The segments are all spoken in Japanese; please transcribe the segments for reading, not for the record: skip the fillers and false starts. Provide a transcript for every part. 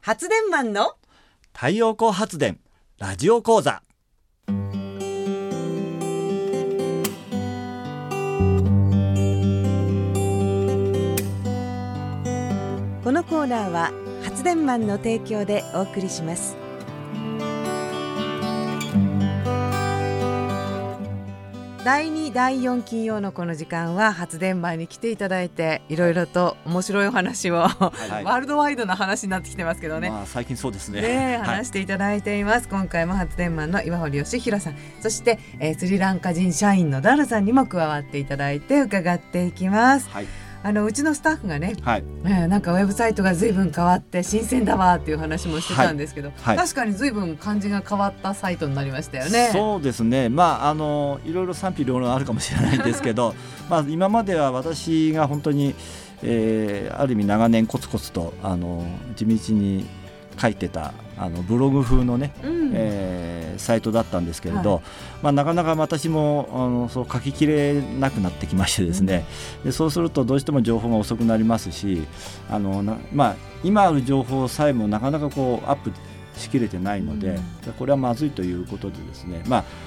発電マンの太陽光発電ラジオ講座。 このコーナーは発電マンの提供でお送りします。第2、第4金曜のこの時間は発電マンに来ていただいて、いろいろと面白いお話を、ワールドワイドな話になってきてますけどね、 最近そうですね、 話していただいています。今回も発電マンの岩堀義弘さん、そして、スリランカ人社員のダルさんにも加わっていただいて伺っていきます。うちのスタッフがね、なんかウェブサイトが随分変わって新鮮だわっていう話もしてたんですけど、確かに随分感じが変わったサイトになりましたよね。 そうですね、いろいろ賛否両論あるかもしれないんですけど今までは私が本当に、ある意味長年コツコツと地道に書いてたブログ風のね、サイトだったんですけれど、なかなか私もそう書ききれなくなってきましてですね、でそうするとどうしても情報が遅くなりますし、今ある情報さえもなかなかこうアップしきれてないので、これはまずいということでですね、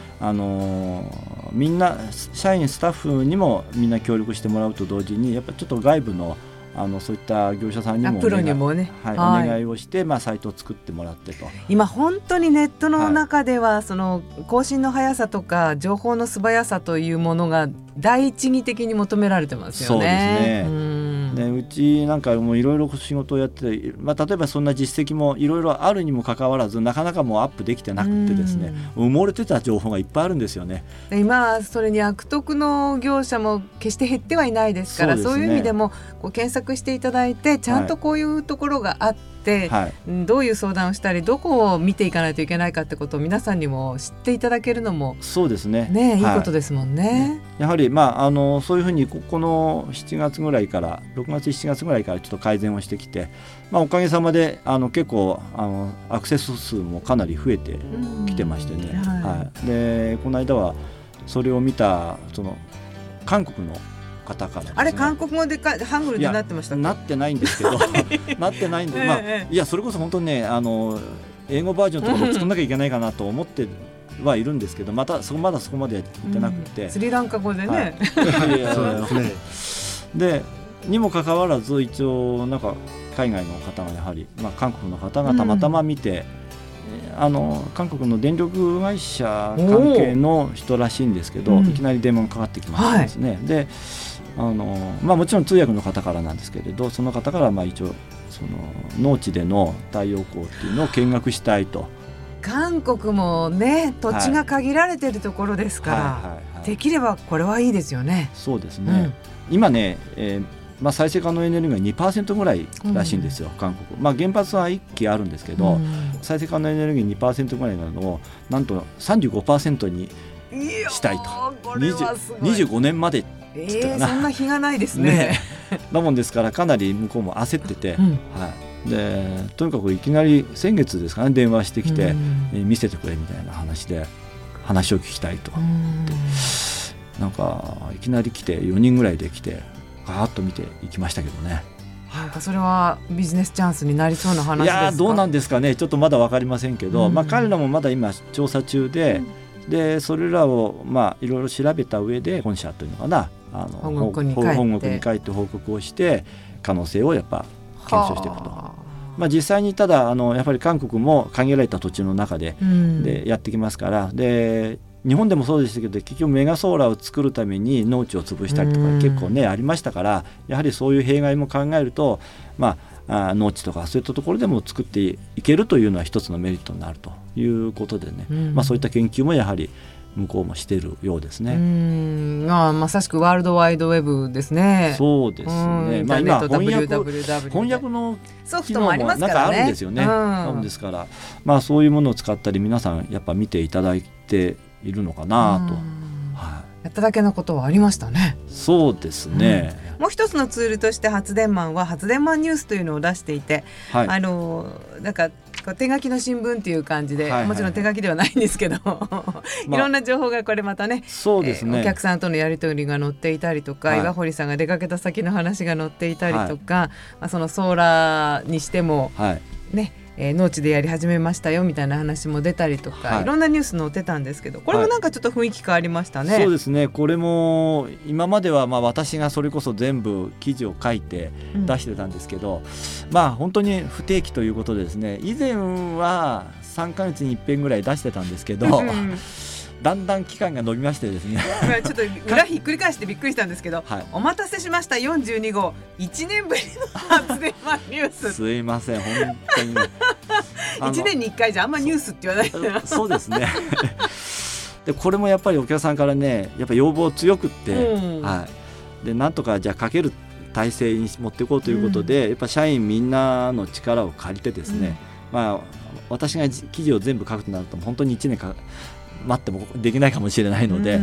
みんな社員スタッフにもみんな協力してもらうと同時に、やっぱりちょっと外部のそういった業者さんにもプロにもね、 お願いをして、サイトを作ってもらってと。 今本当にネットの中では、その更新の速さとか情報の素早さというものが第一義的に求められてますよね。 そうですね。うちなんかもいろいろ仕事をやってて、例えばそんな実績もいろいろあるにもかかわらず、なかなかもうアップできてなくてですね、埋もれてた情報がいっぱいあるんですよね。 今それに悪徳の業者も決して減ってはいないですから、そういう意味でもこう検索していただいて、ちゃんとこういうところがあって、どういう相談をしたり、どこを見ていかないといけないかってことを皆さんにも知っていただけるのもそうですね、 いいことですもんね。 やはりそういうふうにこの7月ぐらいから6月7月ぐらいからちょっと改善をしてきて、おかげさまで結構アクセス数もかなり増えてきてましてね、でこの間はそれを見たその韓国の方からですね、 あれ韓国語でハングルでなってましたか？ なってないんですけどなってないんで、いやそれこそ本当にね、英語バージョンとかも作んなきゃいけないかなと思ってはいるんですけど、まだそこまでやってなくて、 スリランカ語でね、 でにもかかわらず一応なんか海外の方がやはり、韓国の方がたまたま見て、韓国の電力会社関係の人らしいんですけど、いきなり電話がかかってきましてですね、でもちろん通訳の方からなんですけれど、その方から一応その農地での太陽光っていうのを見学したいと。 韓国もね、土地が限られているところですから、できればこれはいいですよね。 そうですね、今ね、再生可能エネルギーが 2% ぐらいらしいんですよ、韓国。原発は1基あるんですけど、再生可能エネルギー 2% ぐらいなのをなんと 35% にしたいと。25年までって言ったかな、 そんな日がないですね。 なもんですから、かなり向こうも焦ってて、でとにかくいきなり先月ですかね、電話してきて、見せてくれみたいな話で話を聞きたいと。なんかいきなり来て4人ぐらいで来てガーッと見ていきましたけどね。 なんかそれはビジネスチャンスになりそうな話ですか？いや、 どうなんですかね、ちょっとまだ分かりませんけど、彼らもまだ今調査中で、それらをいろいろ調べた上で本社というのかな、 本国に帰って報告をして可能性をやっぱ検証していくと。実際にただやっぱり韓国も限られた土地の中で、やってきますから、で日本でもそうでしたけど、結局メガソーラーを作るために農地を潰したりとか結構ねありましたから、やはりそういう弊害も考えると、農地とかそういったところでも作っていけるというのは一つのメリットになるということでね、そういった研究もやはり向こうもしているようですね。 まさしくワールドワイドウェブですね。 そうですね。今翻訳のソフトもありますからね。 なんかあるんですよね。なんですから、そういうものを使ったり、皆さんやっぱ見ていただいているのかなと。 やっただけのことはありましたね。 そうですね。 もう一つのツールとして発電マンは発電マンニュースというのを出していて、なんか手書きの新聞っていう感じで、もちろん手書きではないんですけどいろんな情報がこれまたね、 そうですね、 お客さんとのやり取りが載っていたりとか、岩堀さんが出かけた先の話が載っていたりとか、そのソーラーにしても、ね、 農地でやり始めましたよみたいな話も出たりとか、いろんなニュース載ってたんですけど、これもなんかちょっと雰囲気変わりましたね。 そうですね。これも今までは私がそれこそ全部記事を書いて出してたんですけど、本当に不定期ということでですね、以前は3ヶ月に1遍ぐらい出してたんですけど、だんだん期間が延びましてですねちょっと裏ひっくり返してびっくりしたんですけど、お待たせしました。42号1年ぶりの発電マンニュースすいません本当に 1年に1回じゃあんまニュースって言わないそうですねでこれもやっぱりお客さんからねやっぱ要望強くって、でなんとかじゃあかける体制に持っていこうということで、やっぱ社員みんなの力を借りてですね、私が記事を全部書くとなると本当に1年待ってもできないかもしれないので、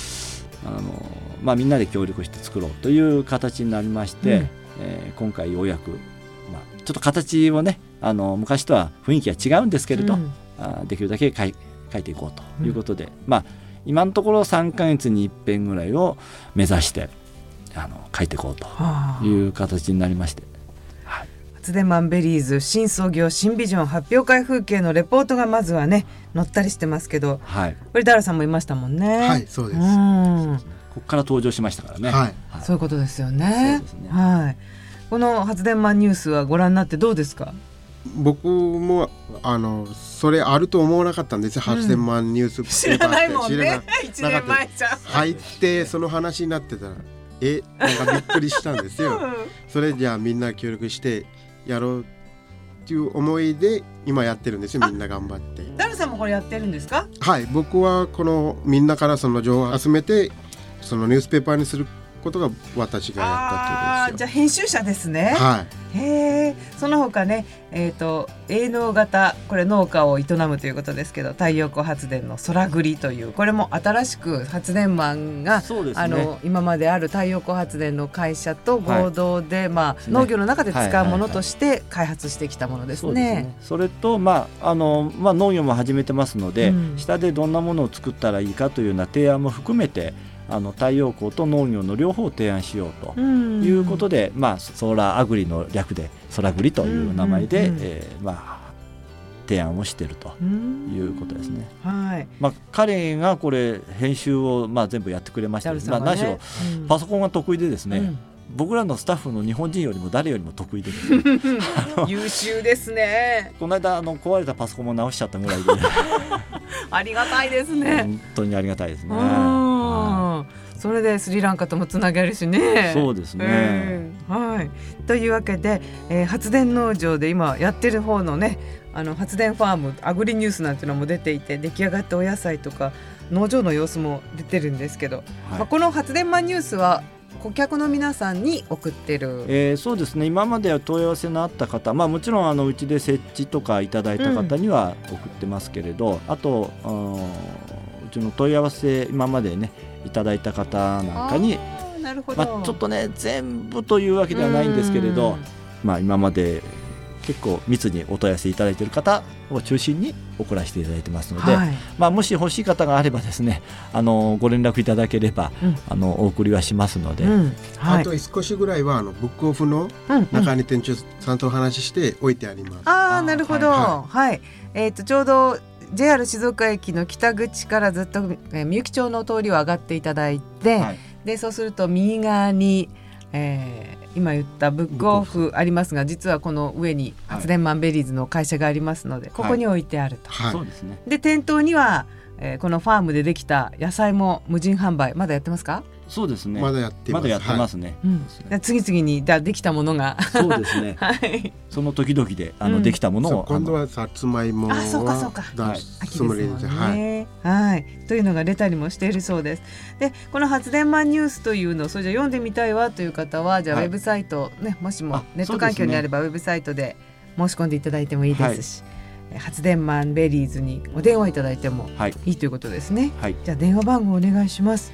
みんなで協力して作ろうという形になりまして、今回ようやく、ちょっと形をね昔とは雰囲気が違うんですけれど、できるだけ書いていこうということで、今のところ3ヶ月に1遍ぐらいを目指して書いていこうという形になりまして、 発電マンベリーズ新創業新ビジョン発表会風景のレポートがまずはね載ったりしてますけど、これダラさんもいましたもんね。 はい、そうです。 ここから登場しましたからね。 そういうことですよね。この発電マンニュースはご覧になってどうですか？ 僕もそれあると思わなかったんですよ、発電マンニュース知らないもんね。1年前じゃん入ってその話になってたらなんかびっくりしたんですよそれじゃあみんな協力してやろうっていう思いで今やってるんですよ。みんな頑張って。 ダルさんもこれやってるんですか？ はい、僕はこのみんなからその情報を集めてそのニュースペーパーにすることが私がやったってことですよ。 じゃあ編集者ですね。その他ね、営農型これ農家を営むということですけど、太陽光発電の空繰りというこれも新しく発電マンが、今まである太陽光発電の会社と合同で、農業の中で使うものとして開発してきたものですね。 それと、農業も始めてますので、下でどんなものを作ったらいいかというような提案も含めて太陽光と農業の両方を提案しようということで、ソーラーアグリの略で空繰りという名前で、提案をしているということですね。彼がこれ編集を全部やってくれました。何しろパソコンが得意でですね、僕らのスタッフの日本人よりも誰よりも得意でですね優秀ですね。 この間壊れたパソコンも直しちゃったぐらいでありがたいですね。 本当にありがたいですね。 それでスリランカともつなげるしね。 そうですね。 というわけで、発電農場で今やってる方のね発電ファームアグリニュースなんていうのも出ていて、出来上がったお野菜とか農場の様子も出てるんですけど、この発電マンニュースは顧客の皆さんに送ってる、 そうですね。今までは問い合わせのあった方、もちろんうちで設置とかいただいた方には送ってますけれど、あとうちの問い合わせ今までねいただいた方なんかに、ちょっとね全部というわけではないんですけれど、今まで結構密にお問い合わせいただいている方を中心に送らせていただいてますので、もし欲しい方があればですねご連絡いただければ、お送りはしますので、 あと少しぐらいはブックオフの中に店長さんとお話しして置いてあります。 なるほど。ちょうどJR 静岡駅の北口からずっとみゆき町の通りを上がっていただいて、でそうすると右側に、今言ったブックオフありますが、実はこの上に発電マンベリーズの会社がありますので、ここに置いてあると。で店頭には、このファームでできた野菜も無人販売まだやってますか？ そうですね。 まだやってますね。 次々にできたものがそうですね。その時々でできたものを、 今度はさつまいもを出すつもりですね。 というのが出たりもしているそうです。でこの発電マンニュースというのをそれじゃ読んでみたいわという方は、じゃあウェブサイト、もしもネット環境にあればウェブサイトで申し込んでいただいてもいいですし、発電マンベリーズにお電話いただいてもいいということですね。じゃあ電話番号お願いします。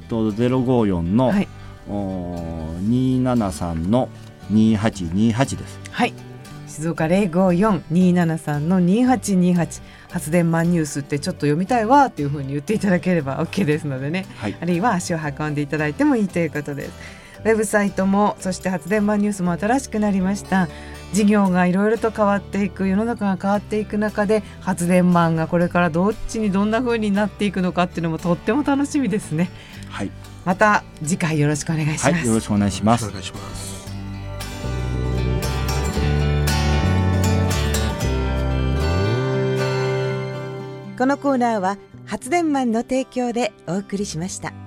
054の、273の2828です。 静岡 054-273 の2828、発電マンニュースってちょっと読みたいわっていう風に言っていただければ OK ですのでね、あるいは足を運んでいただいてもいいということです。ウェブサイトもそして発電マンニュースも新しくなりました。 事業がいろいろと変わっていく、世の中が変わっていく中で発電マンがこれからどっちにどんな風になっていくのかっていうのもとっても楽しみですね。 はい、 また次回よろしくお願いします。 はい、よろしくお願いします。 お願いします。 このコーナーは発電マンの提供でお送りしました。